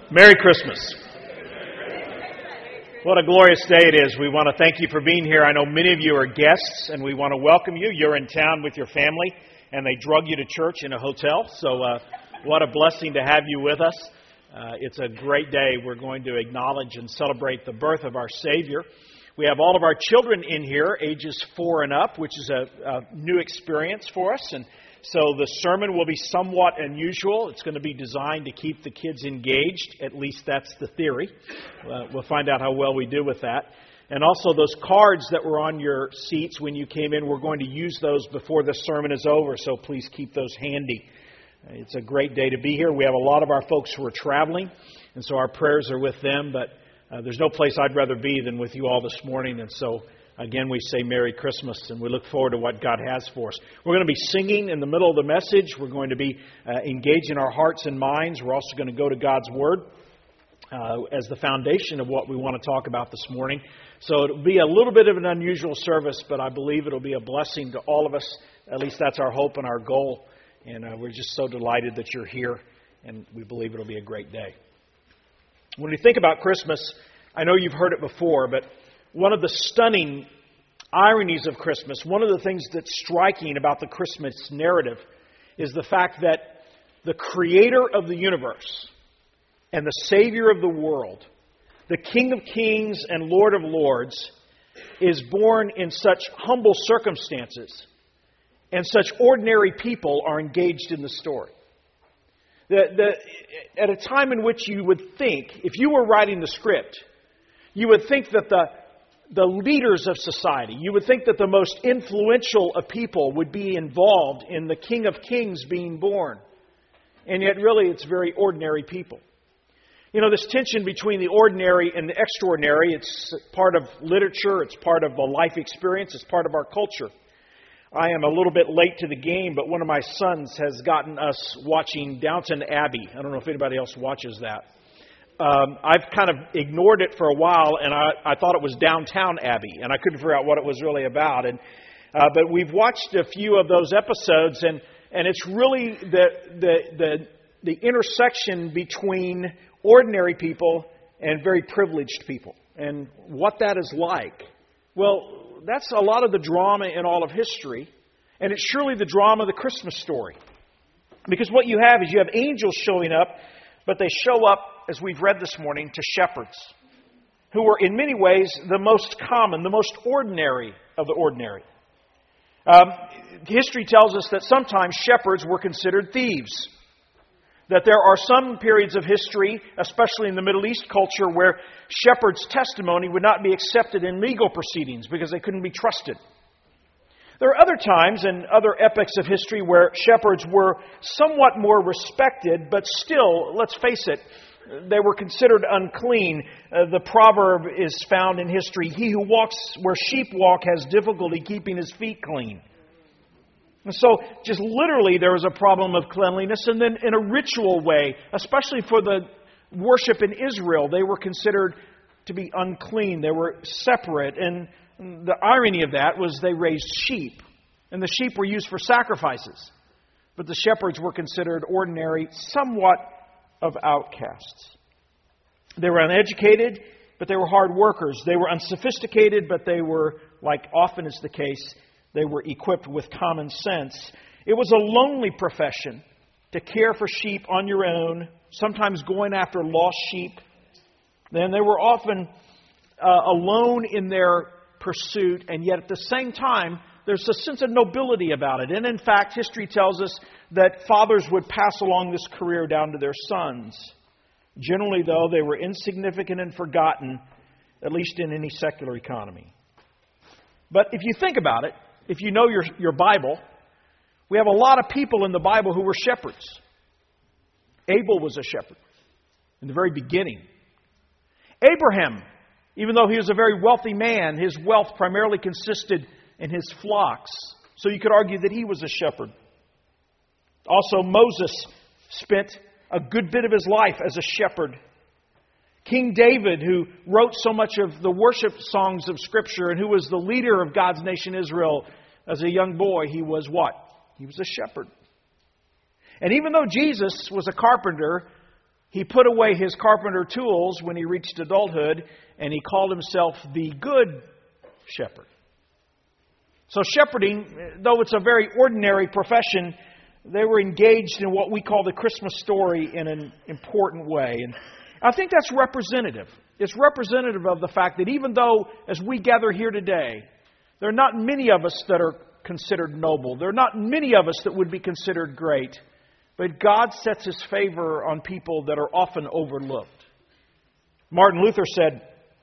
Merry Christmas. What a glorious day it is. We want to thank you for being here. I know many of you are guests, and we want to welcome you. You're in town with your family, and they drug you to church in a hotel. So what a blessing to have you with us. It's a great day. We're going to acknowledge and celebrate the birth of our Savior. We have all of our children in here, ages 4 and up, which is a new experience for us. And so the sermon will be somewhat unusual. It's going to be designed to keep the kids engaged. At least that's the theory. We'll find out how well we do with that. And also those cards that were on your seats when you came in, we're going to use those before the sermon is over. So please keep those handy. It's a great day to be here. We have a lot of our folks who are traveling, and so our prayers are with them. But there's no place I'd rather be than with you all this morning. And so, again, we say Merry Christmas, and we look forward to what God has for us. We're going to be singing in the middle of the message. We're going to be engaging our hearts and minds. We're also going to go to God's Word as the foundation of what we want to talk about this morning. So it'll be a little bit of an unusual service, but I believe it'll be a blessing to all of us. At least that's our hope and our goal. And we're just so delighted that you're here, and we believe it'll be a great day. When we think about Christmas, I know you've heard it before, but one of the stunning ironies of Christmas, one of the things that's striking about the Christmas narrative is the fact that the Creator of the universe and the Savior of the world, the King of Kings and Lord of Lords, is born in such humble circumstances, and such ordinary people are engaged in the story. At a time in which you would think, if you were writing the script, you would think that the leaders of society, you would think that the most influential of people would be involved in the King of Kings being born. And yet really it's very ordinary people. You know, this tension between the ordinary and the extraordinary, it's part of literature, it's part of a life experience, it's part of our culture. I am a little bit late to the game, but one of my sons has gotten us watching Downton Abbey. I don't know if anybody else watches that. I've kind of ignored it for a while, and I thought it was Downtown Abbey, and I couldn't figure out what it was really about. But we've watched a few of those episodes, and it's really the intersection between ordinary people and very privileged people, and what that is like. Well, that's a lot of the drama in all of history, and it's surely the drama of the Christmas story. Because what you have is you have angels showing up, but they show up, as we've read this morning, to shepherds, who were in many ways the most common, the most ordinary of the ordinary. History tells us that sometimes shepherds were considered thieves. That there are some periods of history, especially in the Middle East culture, where shepherds' testimony would not be accepted in legal proceedings because they couldn't be trusted. There are other times and other epochs of history where shepherds were somewhat more respected, but still, let's face it, they were considered unclean. The proverb is found in history, "He who walks where sheep walk has difficulty keeping his feet clean." And so, just literally, there was a problem of cleanliness. And then in a ritual way, especially for the worship in Israel, they were considered to be unclean. They were separate. And the irony of that was they raised sheep. And the sheep were used for sacrifices. But the shepherds were considered ordinary, somewhat of outcasts. They were uneducated, but they were hard workers. They were unsophisticated, but they were, like often is the case, they were equipped with common sense. It was a lonely profession to care for sheep on your own, sometimes going after lost sheep. Then they were often alone in their pursuit, and yet at the same time, there's a sense of nobility about it. And in fact, history tells us that fathers would pass along this career down to their sons. Generally, though, they were insignificant and forgotten, at least in any secular economy. But if you think about it, if you know your Bible, we have a lot of people in the Bible who were shepherds. Abel was a shepherd in the very beginning. Abraham, even though he was a very wealthy man, his wealth primarily consisted in his flocks. So you could argue that he was a shepherd. Also, Moses spent a good bit of his life as a shepherd. King David, who wrote so much of the worship songs of Scripture and who was the leader of God's nation Israel as a young boy, he was what? He was a shepherd. And even though Jesus was a carpenter, He put away his carpenter tools when he reached adulthood, and he called himself the Good Shepherd. So shepherding, though it's a very ordinary profession, they were engaged in what we call the Christmas story in an important way. And I think that's representative. It's representative of the fact that even though, as we gather here today, there are not many of us that are considered noble. There are not many of us that would be considered great. But God sets His favor on people that are often overlooked. Martin Luther said,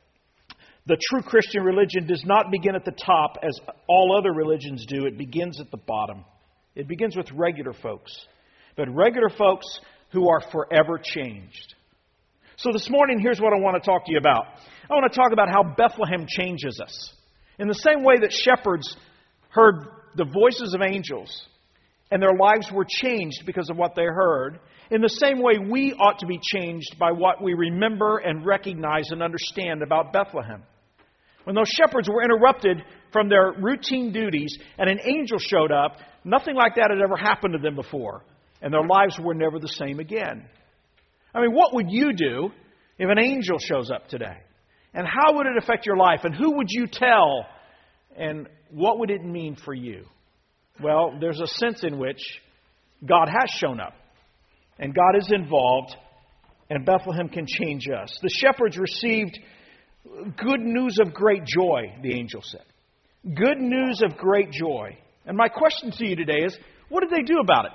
"The true Christian religion does not begin at the top as all other religions do. It begins at the bottom. It begins with regular folks. But regular folks who are forever changed." So this morning, here's what I want to talk to you about. I want to talk about how Bethlehem changes us. In the same way that shepherds heard the voices of angels and their lives were changed because of what they heard, in the same way we ought to be changed by what we remember and recognize and understand about Bethlehem. When those shepherds were interrupted from their routine duties and an angel showed up, nothing like that had ever happened to them before, and their lives were never the same again. I mean, what would you do if an angel shows up today? And how would it affect your life? And who would you tell? And what would it mean for you? Well, there's a sense in which God has shown up, and God is involved, and Bethlehem can change us. The shepherds received good news of great joy, the angel said. Good news of great joy. And my question to you today is, what did they do about it?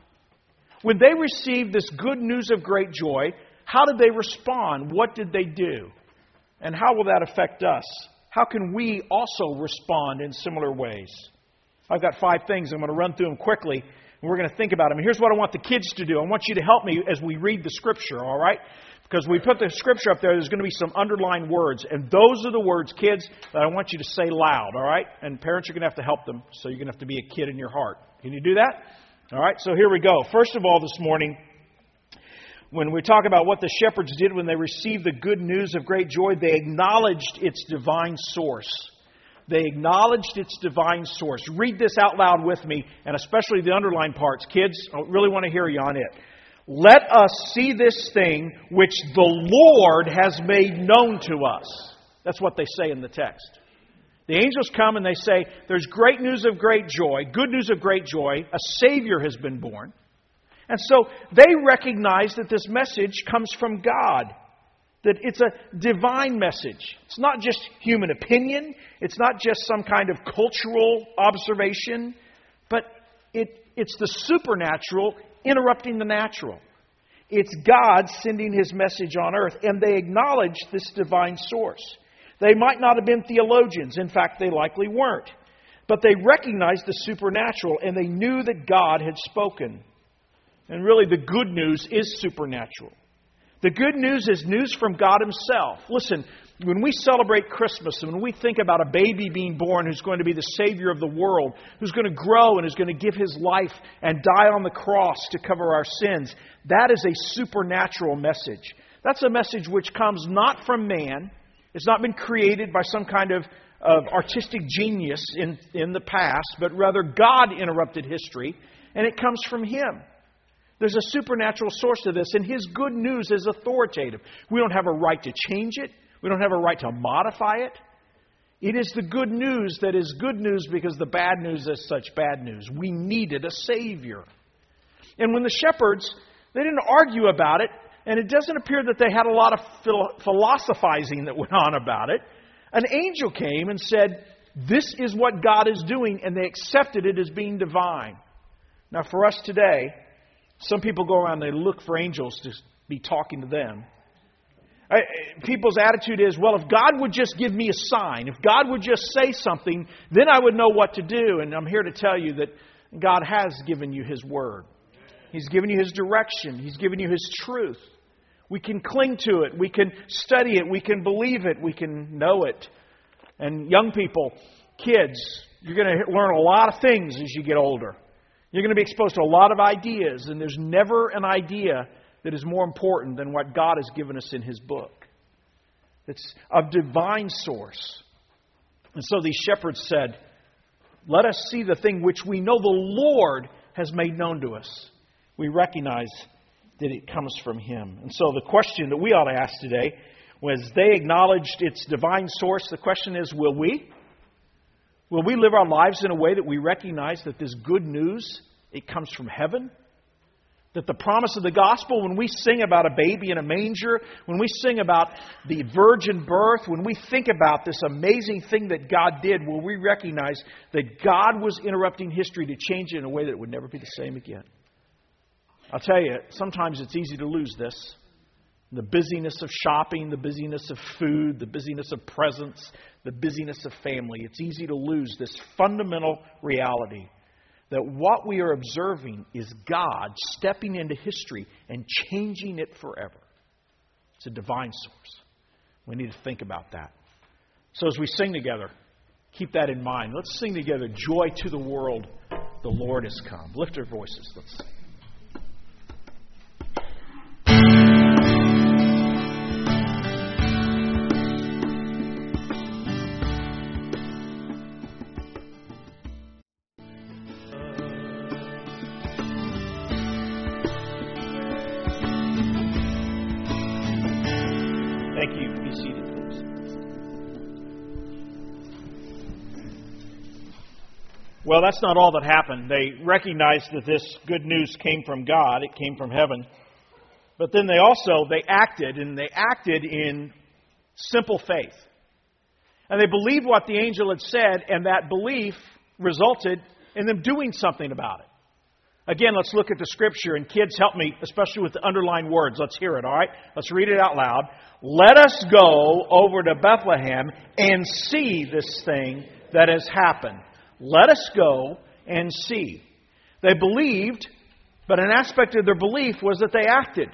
When they received this good news of great joy, how did they respond? What did they do? And how will that affect us? How can we also respond in similar ways? I've got 5 things. I'm going to run through them quickly, and we're going to think about them. And here's what I want the kids to do. I want you to help me as we read the Scripture, all right? Because we put the Scripture up there, there's going to be some underlined words. And those are the words, kids, that I want you to say loud, all right? And parents, you're going to have to help them, so you're going to have to be a kid in your heart. Can you do that? All right, so here we go. First of all, this morning, when we talk about what the shepherds did when they received the good news of great joy, they acknowledged its divine source. They acknowledged its divine source. Read this out loud with me, and especially the underlined parts. Kids, I really want to hear you on it. Let us see this thing which the Lord has made known to us. That's what they say in the text. The angels come and they say, there's great news of great joy, good news of great joy. A Savior has been born. And so they recognize that this message comes from God. That it's a divine message. It's not just human opinion. It's not just some kind of cultural observation. But it's the supernatural interrupting the natural. It's God sending His message on earth. And they acknowledge this divine source. They might not have been theologians. In fact, they likely weren't. But they recognized the supernatural and they knew that God had spoken. And really, the good news is supernatural. The good news is news from God Himself. Listen, when we celebrate Christmas and when we think about a baby being born who's going to be the Savior of the world, who's going to grow and is going to give His life and die on the cross to cover our sins, that is a supernatural message. That's a message which comes not from man. It's not been created by some kind of artistic genius in the past, but rather God interrupted history, and it comes from Him. There's a supernatural source to this, and His good news is authoritative. We don't have a right to change it. We don't have a right to modify it. It is the good news that is good news because the bad news is such bad news. We needed a Savior. And when the shepherds, they didn't argue about it, and it doesn't appear that they had a lot of philosophizing that went on about it. An angel came and said, this is what God is doing, and they accepted it as being divine. Now for us today, some people go around and they look for angels to be talking to them. People's attitude is, well, if God would just give me a sign, if God would just say something, then I would know what to do. And I'm here to tell you that God has given you His Word. He's given you His direction. He's given you His truth. We can cling to it. We can study it. We can believe it. We can know it. And young people, kids, you're going to learn a lot of things as you get older. You're going to be exposed to a lot of ideas, and there's never an idea that is more important than what God has given us in His book. It's of divine source. And so these shepherds said, let us see the thing which we know the Lord has made known to us. We recognize that it comes from Him. And so the question that we ought to ask today was, they acknowledged its divine source. The question is, will we? Will we live our lives in a way that we recognize that this good news, it comes from heaven? That the promise of the gospel, when we sing about a baby in a manger, when we sing about the virgin birth, when we think about this amazing thing that God did, will we recognize that God was interrupting history to change it in a way that it would never be the same again? I'll tell you, sometimes it's easy to lose this. The busyness of shopping, the busyness of food, the busyness of presents, the busyness of family. It's easy to lose this fundamental reality that what we are observing is God stepping into history and changing it forever. It's a divine source. We need to think about that. So as we sing together, keep that in mind. Let's sing together, "Joy to the world, the Lord has come." Lift our voices. Let's sing. Thank you. Be seated, please. Well, that's not all that happened. They recognized that this good news came from God. It came from heaven. But then they acted, and they acted in simple faith. And they believed what the angel had said, and that belief resulted in them doing something about it. Again, let's look at the Scripture, and kids, help me, especially with the underlined words. Let's hear it, all right? Let's read it out loud. "Let us go over to Bethlehem and see this thing that has happened." Let us go and see. They believed, but an aspect of their belief was that they acted.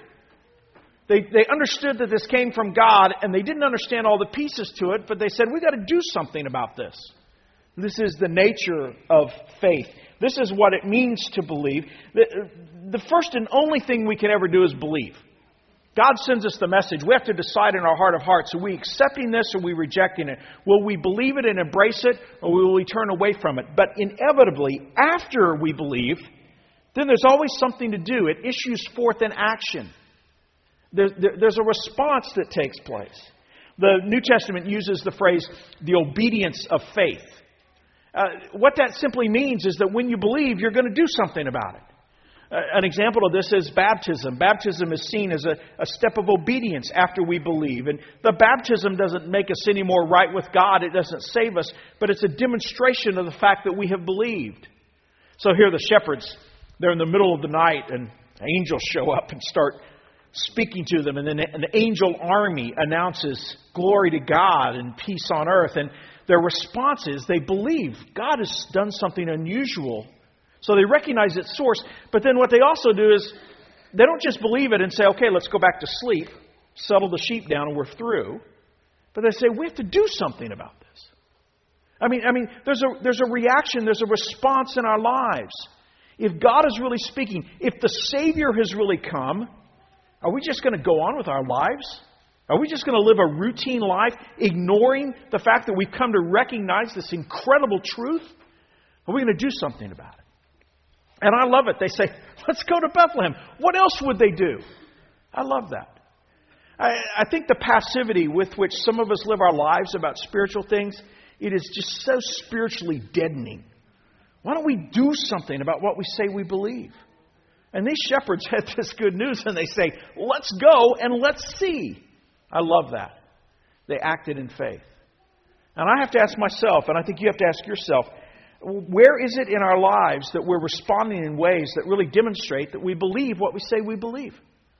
They understood that this came from God, and they didn't understand all the pieces to it, but they said, we've got to do something about this. This is the nature of faith. This is what it means to believe. The first and only thing we can ever do is believe. God sends us the message. We have to decide in our heart of hearts, are we accepting this or are we rejecting it? Will we believe it and embrace it, or will we turn away from it? But inevitably, after we believe, then there's always something to do. It issues forth in action. There's a response that takes place. The New Testament uses the phrase, the obedience of faith. What that simply means is that when you believe, you're going to do something about it. An example of this is baptism. Baptism is seen as a step of obedience after we believe. And the baptism doesn't make us any more right with God. It doesn't save us. But it's a demonstration of the fact that we have believed. So here the shepherds, they're in the middle of the night, and angels show up and start speaking to them. And then an angel army announces glory to God and peace on earth. And their response is they believe God has done something unusual. So they recognize its source. But then what they also do is they don't just believe it and say, okay, let's go back to sleep, settle the sheep down, and we're through. But they say, we have to do something about this. I mean, there's a reaction, there's a response in our lives. If God is really speaking, if the Savior has really come, are we just going to go on with our lives? Are we just going to live a routine life, ignoring the fact that we've come to recognize this incredible truth? Are we going to do something about it? And I love it. They say, let's go to Bethlehem. What else would they do? I love that. I think the passivity with which some of us live our lives about spiritual things, it is just so spiritually deadening. Why don't we do something about what we say we believe? And these shepherds had this good news, and they say, let's go and let's see. I love that. They acted in faith. And I have to ask myself, and I think you have to ask yourself, where is it in our lives that we're responding in ways that really demonstrate that we believe what we say we believe?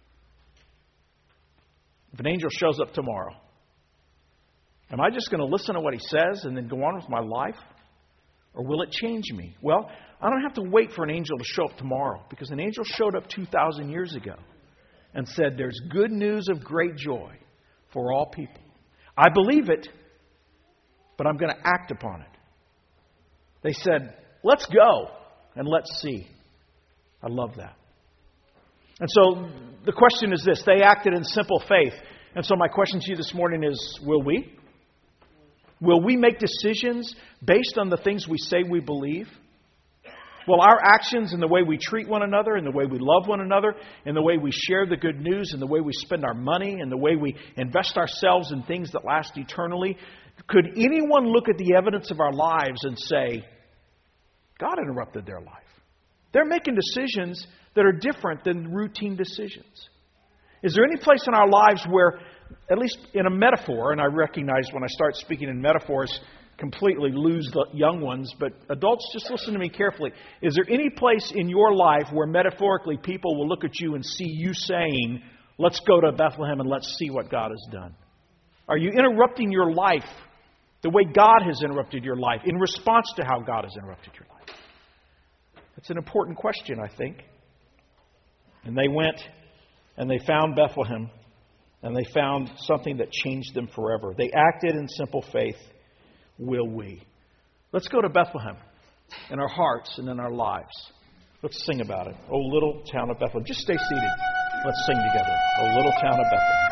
If an angel shows up tomorrow, am I just going to listen to what he says and then go on with my life? Or will it change me? Well, I don't have to wait for an angel to show up tomorrow, because an angel showed up 2,000 years ago and said there's good news of great joy for all people. I believe it, but I'm going to act upon it. They said, let's go and let's see. I love that. And so the question is this. They acted in simple faith. And so my question to you this morning is, will we? Will we make decisions based on the things we say we believe? Will our actions and the way we treat one another and the way we love one another and the way we share the good news and the way we spend our money and the way we invest ourselves in things that last eternally, could anyone look at the evidence of our lives and say, God interrupted their life? They're making decisions that are different than routine decisions. Is there any place in our lives where, at least in a metaphor, and I recognize when I start speaking in metaphors, completely lose the young ones, but adults, just listen to me carefully. Is there any place in your life where metaphorically people will look at you and see you saying, let's go to Bethlehem and let's see what God has done? Are you interrupting your life the way God has interrupted your life in response to how God has interrupted your life? It's an important question, I think. And they went and they found Bethlehem and they found something that changed them forever. They acted in simple faith. Will we? Let's go to Bethlehem in our hearts and in our lives. Let's sing about it. Oh, little town of Bethlehem. Just stay seated. Let's sing together. Oh, little town of Bethlehem.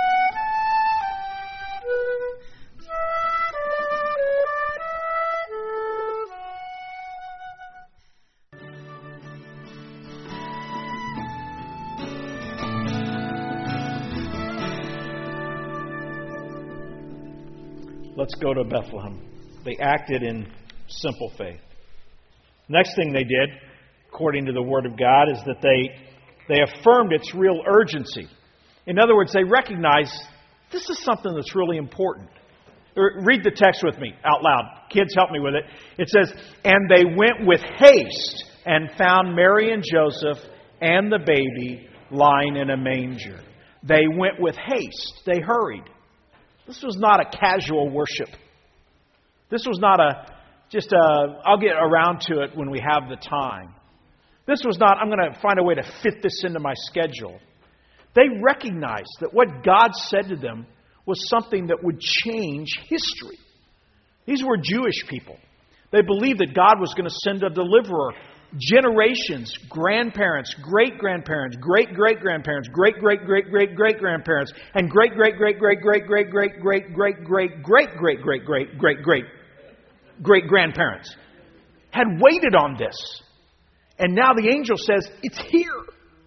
Let's go to Bethlehem. They acted in simple faith. Next thing they did, according to the Word of God, is that they affirmed its real urgency. In other words, they recognized this is something that's really important. Read the text with me out loud. Kids, help me with it. It says, and they went with haste and found Mary and Joseph and the baby lying in a manger. They went with haste. They hurried. This was not a casual worship. This was not I'll get around to it when we have the time. This was not, I'm going to find a way to fit this into my schedule. They recognized that what God said to them was something that would change history. These were Jewish people. They believed that God was going to send a deliverer. Generations, grandparents, great-grandparents, great-great-grandparents, great-great-great-great-great-grandparents, and great-great-great-great-great-great-great-great-great-great-great-great-grandparents had waited on this. And now the angel says, it's here.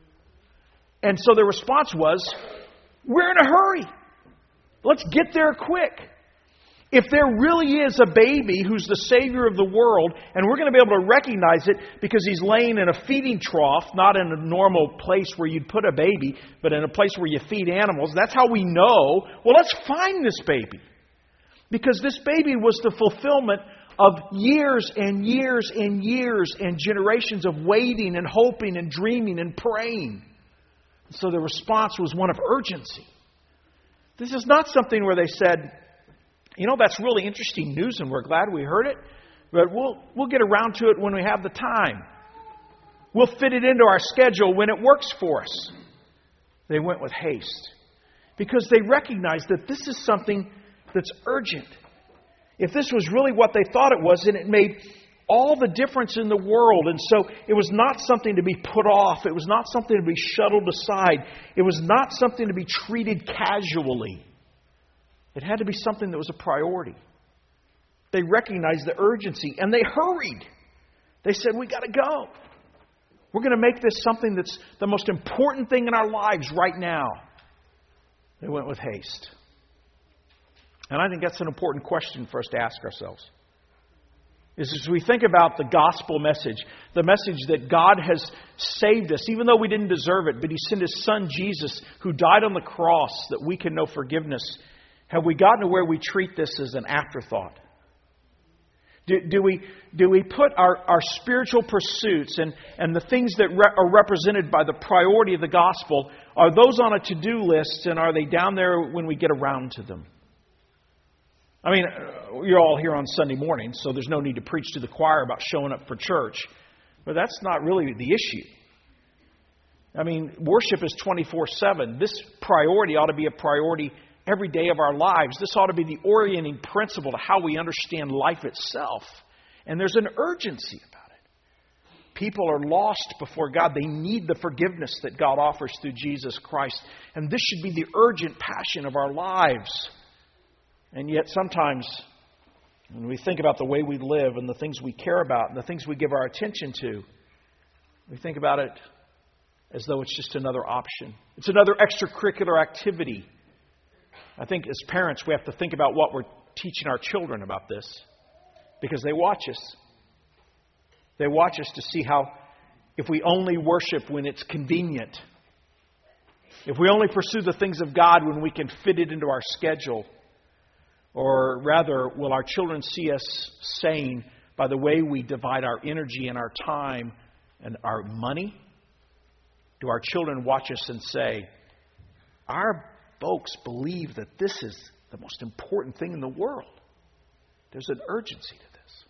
And so the response was, we're in a hurry. Let's get there quick. If there really is a baby who's the Savior of the world, and we're going to be able to recognize it because he's laying in a feeding trough, not in a normal place where you'd put a baby, but in a place where you feed animals, that's how we know, well, let's find this baby. Because this baby was the fulfillment of years and years and years and generations of waiting and hoping and dreaming and praying. So the response was one of urgency. This is not something where they said, you know, that's really interesting news and we're glad we heard it, but we'll get around to it when we have the time. We'll fit it into our schedule when it works for us. They went with haste because they recognized that this is something that's urgent. If this was really what they thought it was, then it made all the difference in the world. And so it was not something to be put off. It was not something to be shuttled aside. It was not something to be treated casually. It had to be something that was a priority. They recognized the urgency and they hurried. They said, we got to go. We're going to make this something that's the most important thing in our lives right now. They went with haste. And I think that's an important question for us to ask ourselves. Is as we think about the gospel message, the message that God has saved us, even though we didn't deserve it, but He sent His Son Jesus, who died on the cross that we can know forgiveness. Have we gotten to where we treat this as an afterthought? Do we put our spiritual pursuits and the things that are represented by the priority of the gospel, are those on a to-do list and are they down there when we get around to them? I mean, you're all here on Sunday morning, so there's no need to preach to the choir about showing up for church. But that's not really the issue. I mean, worship is 24/7. This priority ought to be a priority every day of our lives. This ought to be the orienting principle to how we understand life itself. And there's an urgency about it. People are lost before God. They need the forgiveness that God offers through Jesus Christ. And this should be the urgent passion of our lives. And yet sometimes When we think about the way we live and the things we care about and the things we give our attention to, we think about it as though it's just another option. It's another extracurricular activity. I think as parents, we have to think about what we're teaching our children about this, because they watch us. They watch us to see how, if we only worship when it's convenient, if we only pursue the things of God when we can fit it into our schedule, or rather, will our children see us sane by the way we divide our energy and our time and our money? Do our children watch us and say, our folks believe that this is the most important thing in the world? There's an urgency to this.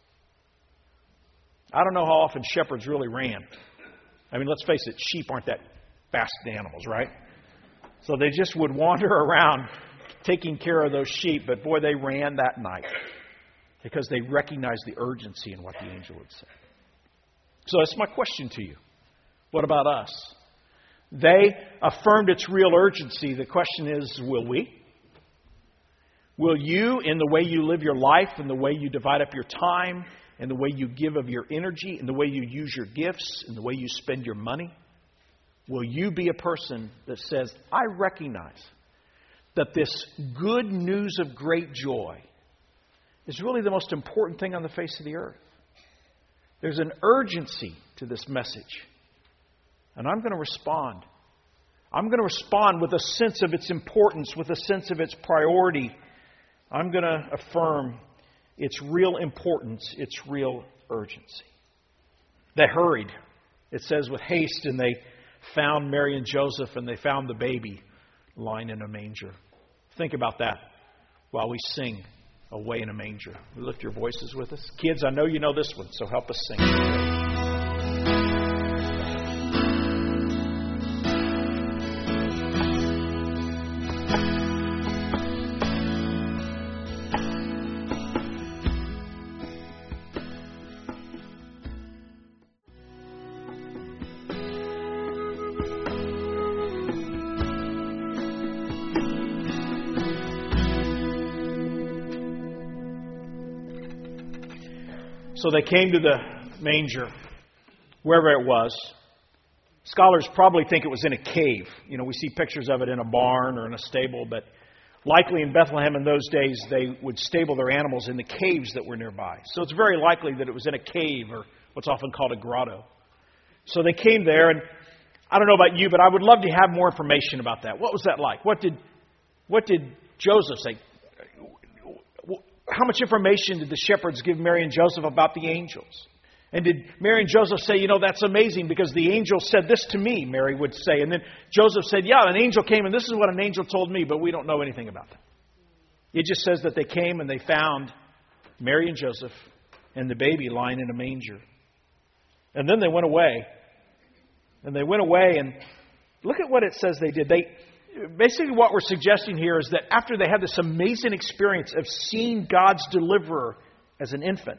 I don't know how often shepherds really ran. I mean, let's face it, sheep aren't that fast animals, right? So they just would wander around taking care of those sheep, but boy, they ran that night because they recognized the urgency in what the angel had said. So that's my question to you. What about us? They affirmed its real urgency. The question is, will we? Will you, in the way you live your life, in the way you divide up your time, in the way you give of your energy, in the way you use your gifts, in the way you spend your money, will you be a person that says, I recognize that this good news of great joy is really the most important thing on the face of the earth? There's an urgency to this message. And I'm going to respond. I'm going to respond with a sense of its importance, with a sense of its priority. I'm going to affirm its real importance, its real urgency. They hurried, it says, with haste, and they found Mary and Joseph, and they found the baby lying in a manger. Think about that while we sing Away in a Manger. Lift your voices with us. Kids, I know you know this one, so help us sing it. So they came to the manger, wherever it was. Scholars probably think it was in a cave. You know, we see pictures of it in a barn or in a stable, but likely in Bethlehem in those days, they would stable their animals in the caves that were nearby. So it's very likely that it was in a cave, or what's often called a grotto. So they came there, and I don't know about you, but I would love to have more information about that. What was that like? What did Joseph say? How much information did the shepherds give Mary and Joseph about the angels? And did Mary and Joseph say, you know, that's amazing because the angel said this to me, Mary would say. And then Joseph said, yeah, an angel came and this is what an angel told me, but we don't know anything about that. It just says that they came and they found Mary and Joseph and the baby lying in a manger. And then they went away. And they went away, and look at what it says they did. Basically, what we're suggesting here is that after they had this amazing experience of seeing God's deliverer as an infant,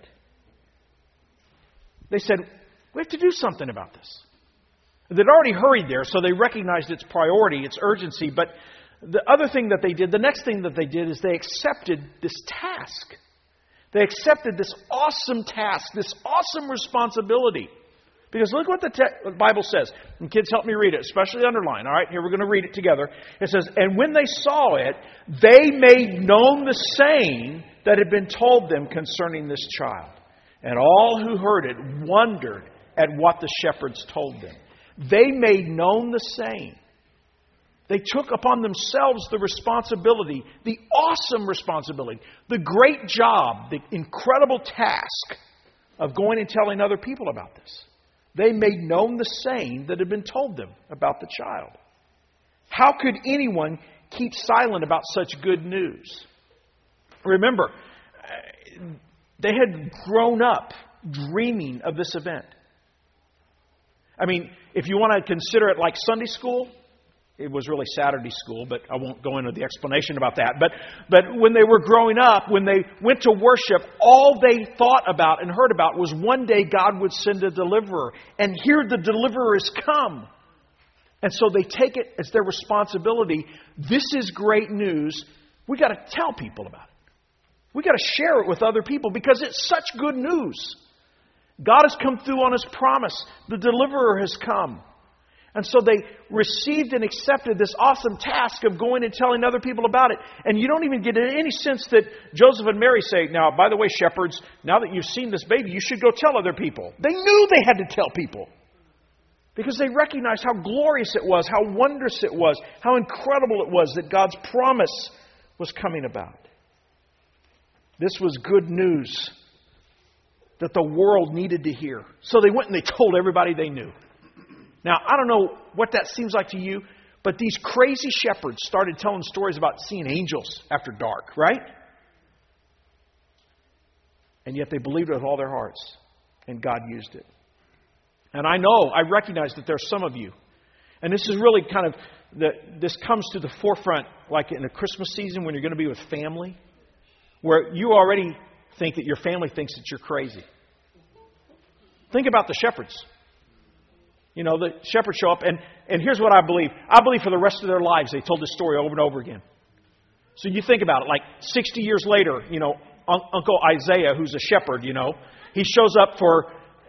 they said, we have to do something about this. They'd already hurried there, so they recognized its priority, its urgency. But the other thing that they did, the next thing that they did, is they accepted this task. They accepted this awesome task, this awesome responsibility. Because look what the Bible says. And kids, help me read it, especially underline. All right, here we're going to read it together. It says, and when they saw it, they made known the saying that had been told them concerning this child. And all who heard it wondered at what the shepherds told them. They made known the saying. They took upon themselves the responsibility, the awesome responsibility, the great job, the incredible task of going and telling other people about this. They made known the saying that had been told them about the child. How could anyone keep silent about such good news? Remember, they had grown up dreaming of this event. I mean, if you want to consider it like Sunday school, it was really Saturday school, but I won't go into the explanation about that. But when they were growing up, when they went to worship, all they thought about and heard about was one day God would send a deliverer. And here the deliverer has come. And so they take it as their responsibility. This is great news. We got to tell people about it. We got to share it with other people because it's such good news. God has come through on His promise. The deliverer has come. And so they received and accepted this awesome task of going and telling other people about it. And you don't even get any sense that Joseph and Mary say, now, by the way, shepherds, now that you've seen this baby, you should go tell other people. They knew they had to tell people. Because they recognized how glorious it was, how wondrous it was, how incredible it was that God's promise was coming about. This was good news that the world needed to hear. So they went and they told everybody they knew. Now, I don't know what that seems like to you, but these crazy shepherds started telling stories about seeing angels after dark, right? And yet they believed it with all their hearts, and God used it. And I recognize that there are some of you, and this is really kind of, this comes to the forefront like in a Christmas season when you're going to be with family, where you already think that your family thinks that you're crazy. Think about the shepherds. You know, the shepherds show up, and here's what I believe. I believe for the rest of their lives they told this story over and over again. So you think about it, like 60 years later, you know, Uncle Isaiah, who's a shepherd, you know, he shows up for,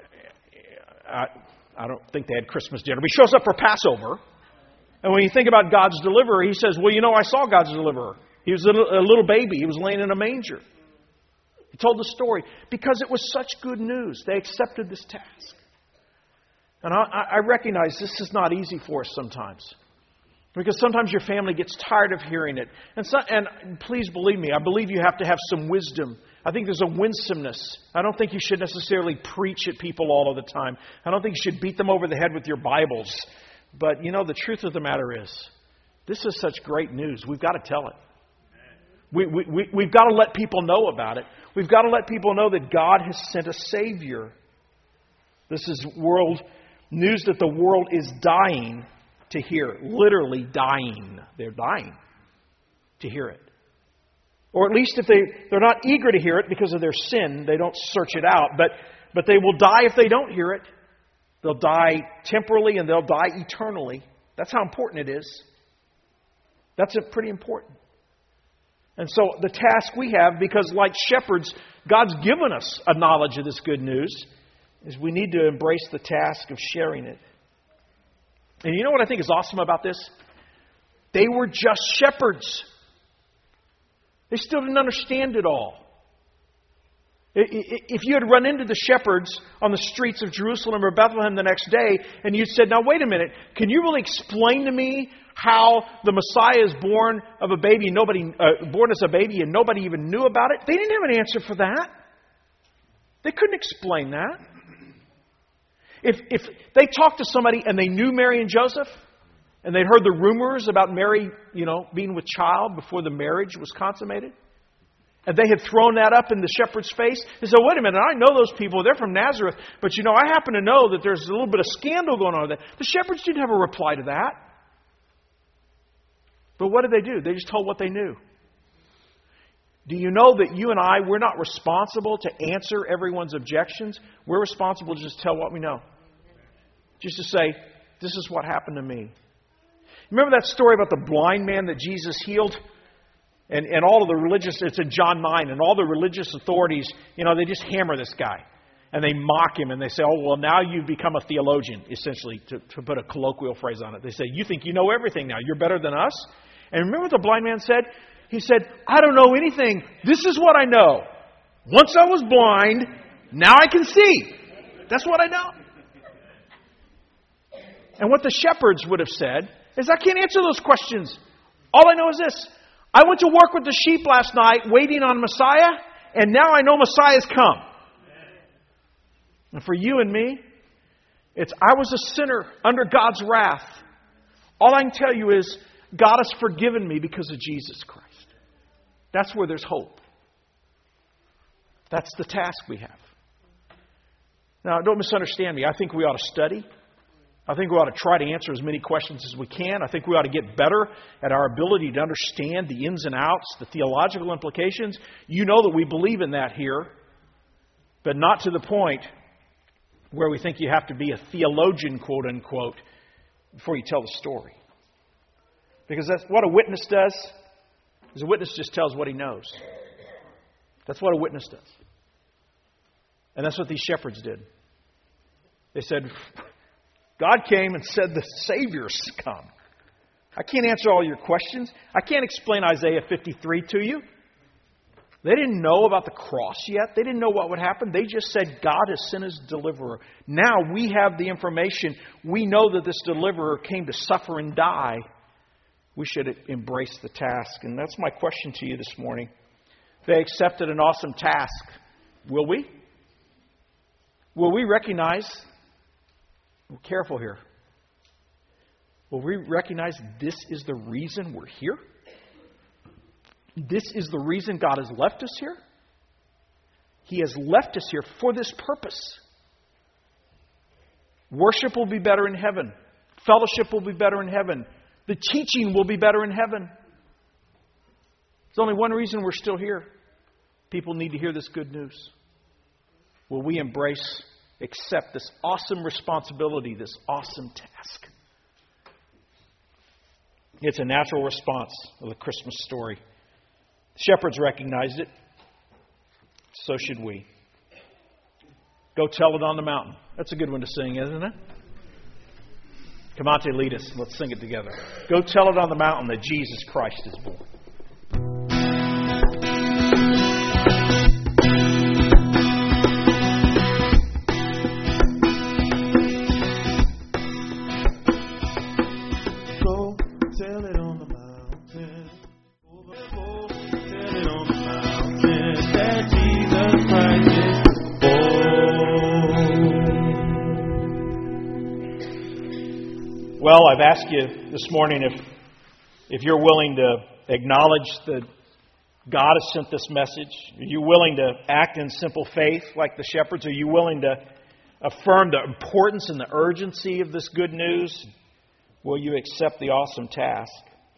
I don't think they had Christmas dinner, but he shows up for Passover. And when you think about God's deliverer, he says, well, you know, I saw God's deliverer. He was a little baby. He was laying in a manger. He told the story because it was such good news. They accepted this task. And I recognize this is not easy for us sometimes. Because sometimes your family gets tired of hearing it. And please believe me, I believe you have to have some wisdom. I think there's a winsomeness. I don't think you should necessarily preach at people all of the time. I don't think you should beat them over the head with your Bibles. But, you know, the truth of the matter is, this is such great news. We've got to tell it. We've got to let people know about it. We've got to let people know that God has sent a Savior. This is news that the world is dying to hear. Literally dying. They're dying to hear it. Or at least if they're not eager to hear it because of their sin, they don't search it out. But they will die if they don't hear it. They'll die temporally and they'll die eternally. That's how important it is. That's pretty important. And so the task we have, because like shepherds, God's given us a knowledge of this good news, is we need to embrace the task of sharing it. And you know what I think is awesome about this? They were just shepherds. They still didn't understand it all. If you had run into the shepherds on the streets of Jerusalem or Bethlehem the next day, and you said, now wait a minute, can you really explain to me how the Messiah is born of a baby, born as a baby, and nobody even knew about it? They didn't have an answer for that. They couldn't explain that. If they talked to somebody and they knew Mary and Joseph, and they'd heard the rumors about Mary, you know, being with child before the marriage was consummated, and they had thrown that up in the shepherd's face, they said, wait a minute, I know those people, they're from Nazareth, but you know, I happen to know that there's a little bit of scandal going on there. The shepherds didn't have a reply to that. But what did they do? They just told what they knew. Do you know that you and I, we're not responsible to answer everyone's objections? We're responsible to just tell what we know. Just to say, this is what happened to me. Remember that story about the blind man that Jesus healed? And all of the religious, it's in John 9, and all the religious authorities, you know, they just hammer this guy. And they mock him, and they say, oh, well, now you've become a theologian, essentially, to put a colloquial phrase on it. They say, you think you know everything now. You're better than us? And remember what the blind man said? He said, I don't know anything. This is what I know. Once I was blind, now I can see. That's what I know. And what the shepherds would have said is, I can't answer those questions. All I know is this. I went to work with the sheep last night waiting on Messiah, and now I know Messiah's come. And for you and me, I was a sinner under God's wrath. All I can tell you is God has forgiven me because of Jesus Christ. That's where there's hope. That's the task we have. Now, don't misunderstand me. I think we ought to study. I think we ought to try to answer as many questions as we can. I think we ought to get better at our ability to understand the ins and outs, the theological implications. You know that we believe in that here, but not to the point where we think you have to be a theologian, quote unquote, before you tell the story. Because that's what a witness does, is a witness just tells what he knows. That's what a witness does. And that's what these shepherds did. They said, God came and said the Savior's come. I can't answer all your questions. I can't explain Isaiah 53 to you. They didn't know about the cross yet. They didn't know what would happen. They just said, God has sent His deliverer. Now we have the information. We know that this deliverer came to suffer and die. We should embrace the task. And that's my question to you this morning. They accepted an awesome task. Will we? Will we recognize, we're careful here, will we recognize this is the reason we're here? This is the reason God has left us here? He has left us here for this purpose. Worship will be better in heaven. Fellowship will be better in heaven. The teaching will be better in heaven. There's only one reason we're still here. People need to hear this good news. Will we embrace, accept this awesome responsibility, this awesome task? It's a natural response of the Christmas story. Shepherds recognized it. So should we. Go tell it on the mountain. That's a good one to sing, isn't it? Kamate, lead us. Let's sing it together. Go tell it on the mountain that Jesus Christ is born. Well, I've asked you this morning if you're willing to acknowledge that God has sent this message. Are you willing to act in simple faith like the shepherds? Are you willing to affirm the importance and the urgency of this good news? Will you accept the awesome task?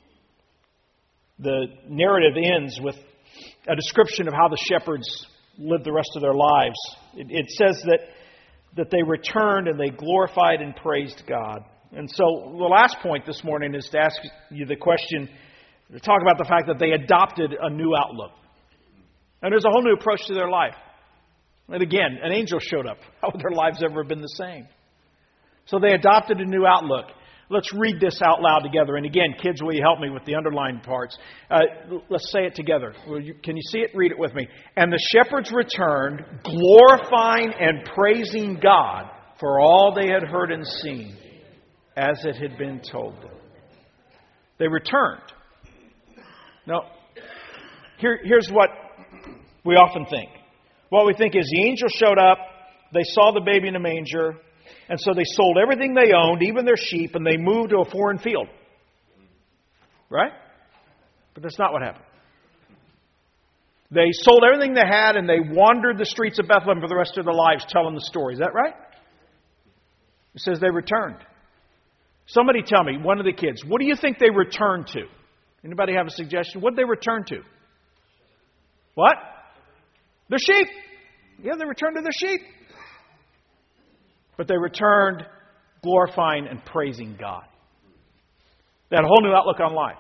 The narrative ends with a description of how the shepherds lived the rest of their lives. It says that they returned and they glorified and praised God. And so the last point this morning is to ask you the question, to talk about the fact that they adopted a new outlook. And there's a whole new approach to their life. And again, an angel showed up. How would their lives ever have been the same? So they adopted a new outlook. Let's read this out loud together. And again, kids, will you help me with the underlined parts? Let's say it together. Can you see it? Read it with me. And the shepherds returned, glorifying and praising God for all they had heard and seen, as it had been told them. They returned. Now, here's what we often think. What we think is the angel showed up, they saw the baby in a manger, and so they sold everything they owned, even their sheep, and they moved to a foreign field. Right? But that's not what happened. They sold everything they had, and they wandered the streets of Bethlehem for the rest of their lives telling the story. Is that right? It says they returned. Somebody tell me, one of the kids, what do you think they returned to? Anybody have a suggestion? What did they return to? What? Their sheep. Yeah, they returned to their sheep. But they returned glorifying and praising God. They had a whole new outlook on life.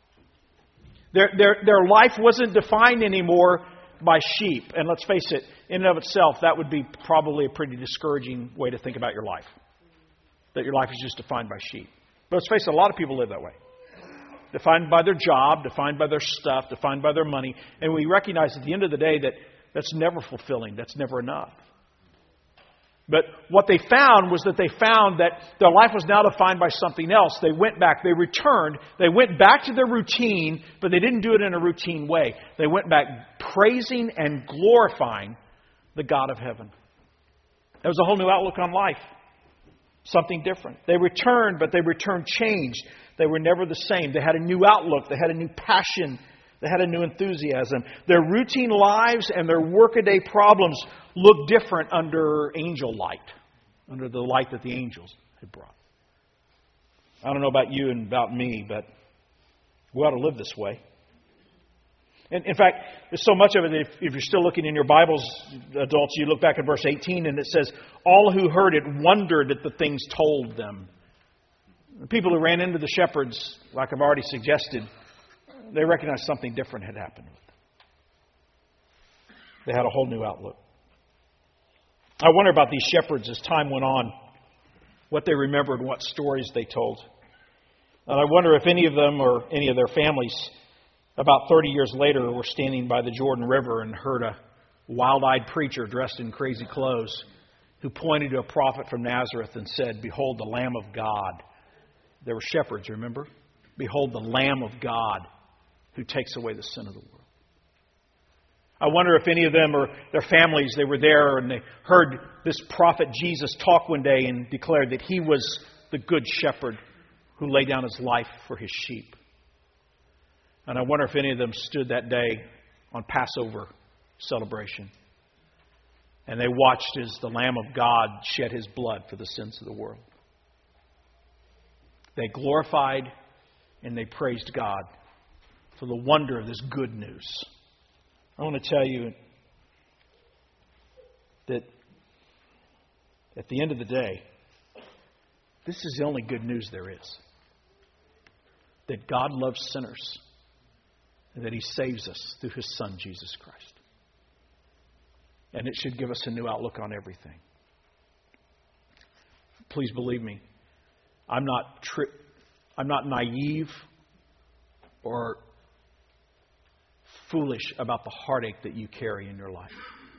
Their life wasn't defined anymore by sheep. And let's face it, in and of itself, that would be probably a pretty discouraging way to think about your life. That your life is just defined by sheep. But let's face it, a lot of people live that way. Defined by their job, defined by their stuff, defined by their money. And we recognize at the end of the day that that's never fulfilling. That's never enough. But what they found was that their life was now defined by something else. They went back, they returned, they went back to their routine, but they didn't do it in a routine way. They went back praising and glorifying the God of heaven. That was a whole new outlook on life. Something different. They returned, but they returned changed. They were never the same. They had a new outlook. They had a new passion. They had a new enthusiasm. Their routine lives and their workaday problems looked different under angel light, under the light that the angels had brought. I don't know about you and about me, but we ought to live this way. And in fact, there's so much of it that if you're still looking in your Bibles, adults, you look back at verse 18 and it says, all who heard it wondered at the things told them. The people who ran into the shepherds, like I've already suggested, they recognized something different had happened with them. They had a whole new outlook. I wonder about these shepherds as time went on, what they remembered, what stories they told. And I wonder if any of them or any of their families, about 30 years later, were standing by the Jordan River and heard a wild-eyed preacher dressed in crazy clothes who pointed to a prophet from Nazareth and said, "Behold, the Lamb of God." There were shepherds, remember? "Behold, the Lamb of God who takes away the sin of the world." I wonder if any of them or their families, they were there and they heard this prophet Jesus talk one day and declared that he was the good shepherd who laid down his life for his sheep. And I wonder if any of them stood that day on Passover celebration and they watched as the Lamb of God shed his blood for the sins of the world. They glorified and they praised God for the wonder of this good news. I want to tell you that at the end of the day, this is the only good news there is. That God loves sinners and that he saves us through his Son, Jesus Christ. And it should give us a new outlook on everything. Please believe me, I'm not naive or foolish about the heartache that you carry in your life.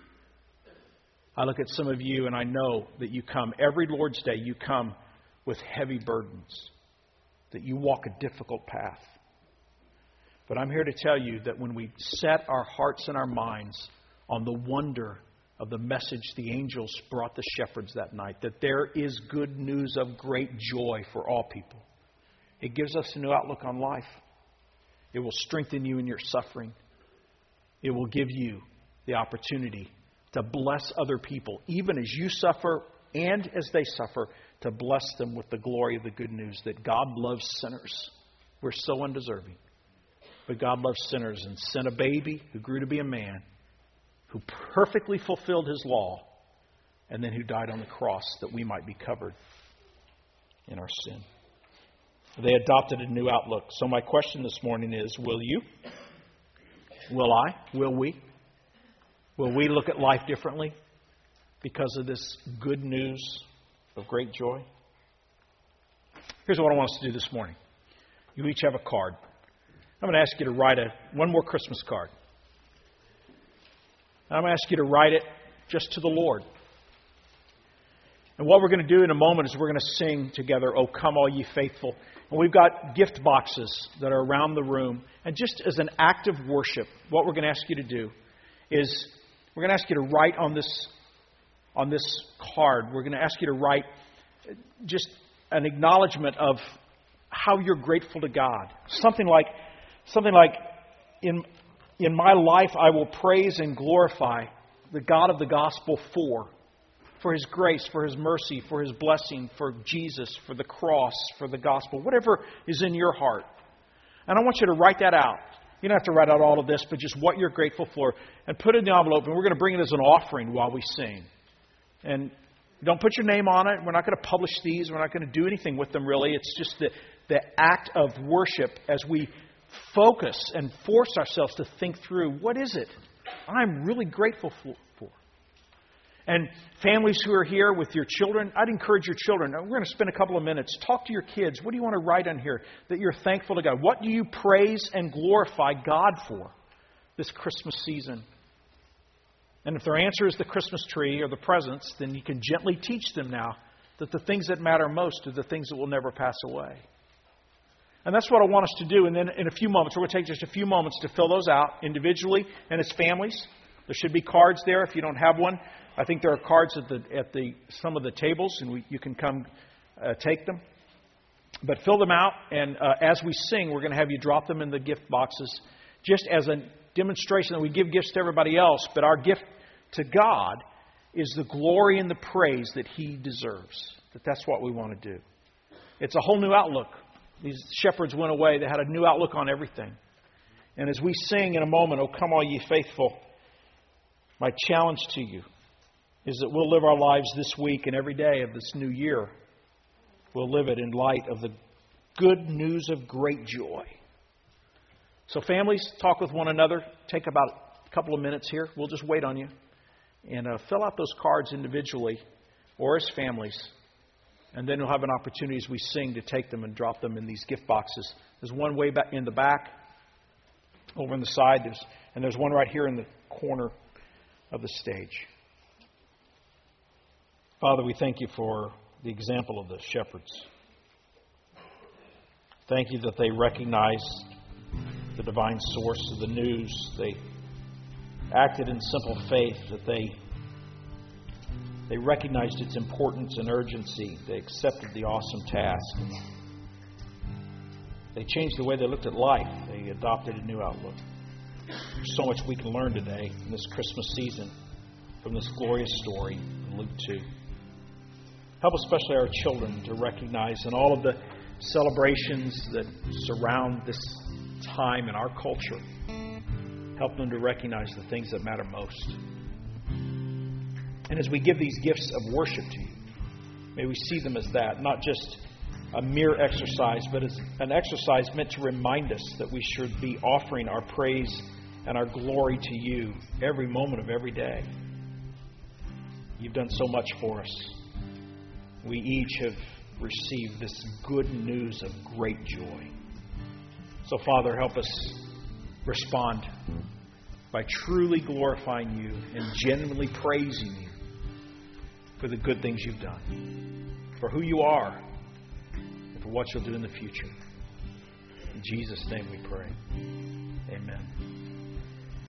I look at some of you and I know that you come, every Lord's Day, you come with heavy burdens, that you walk a difficult path. But I'm here to tell you that when we set our hearts and our minds on the wonder of the message the angels brought the shepherds that night, that there is good news of great joy for all people, it gives us a new outlook on life. It will strengthen you in your suffering. It will give you the opportunity to bless other people, even as you suffer and as they suffer, to bless them with the glory of the good news that God loves sinners. We're so undeserving. But God loves sinners and sent a baby who grew to be a man, who perfectly fulfilled his law, and then who died on the cross that we might be covered in our sin. They adopted a new outlook. So my question this morning is, will you? Will I? Will we? Will we look at life differently because of this good news of great joy? Here's what I want us to do this morning. You each have a card. I'm going to ask you to write one more Christmas card. I'm going to ask you to write it just to the Lord. And what we're going to do in a moment is we're going to sing together, "O Come All Ye Faithful." And we've got gift boxes that are around the room. And just as an act of worship, what we're going to ask you to do is we're going to ask you to write on this card. We're going to ask you to write just an acknowledgement of how you're grateful to God. Something like in my life I will praise and glorify the God of the gospel for his grace, for his mercy, for his blessing, for Jesus, for the cross, for the gospel, whatever is in your heart. And I want you to write that out. You don't have to write out all of this, but just what you're grateful for, and put it in the envelope, and we're going to bring it as an offering while we sing. And don't put your name on it. We're not going to publish these. We're not going to do anything with them, really. It's just the act of worship as we focus and force ourselves to think through, what is it I'm really grateful for? And families who are here with your children, I'd encourage your children. We're going to spend a couple of minutes. Talk to your kids. What do you want to write on here that you're thankful to God? What do you praise and glorify God for this Christmas season? And if their answer is the Christmas tree or the presents, then you can gently teach them now that the things that matter most are the things that will never pass away. And that's what I want us to do. And then in a few moments, we're going to take just a few moments to fill those out individually and as families. There should be cards there if you don't have one. I think there are cards at some of the tables, and you can come take them. But fill them out, and as we sing, we're going to have you drop them in the gift boxes, just as a demonstration that we give gifts to everybody else, but our gift to God is the glory and the praise that He deserves. That's what we want to do. It's a whole new outlook. These shepherds went away. They had a new outlook on everything. And as we sing in a moment, "O Come All Ye Faithful," my challenge to you is that we'll live our lives this week and every day of this new year. We'll live it in light of the good news of great joy. So families, talk with one another. Take about a couple of minutes here. We'll just wait on you. And fill out those cards individually or as families. And then we'll have an opportunity as we sing to take them and drop them in these gift boxes. There's one way back in the back, over on the side, and there's one right here in the corner of the stage. Father, we thank you for the example of the shepherds. Thank you that they recognized the divine source of the news. They acted in simple faith, that they recognized its importance and urgency. They accepted the awesome task. They changed the way they looked at life. They adopted a new outlook. There's so much we can learn today in this Christmas season from this glorious story in Luke 2. Help especially our children to recognize in all of the celebrations that surround this time in our culture, help them to recognize the things that matter most. And as we give these gifts of worship to you, may we see them as that, not just a mere exercise, but as an exercise meant to remind us that we should be offering our praise and our glory to you every moment of every day. You've done so much for us. We each have received this good news of great joy. So, Father, help us respond by truly glorifying you and genuinely praising you for the good things you've done, for who you are, and for what you'll do in the future. In Jesus' name we pray. Amen.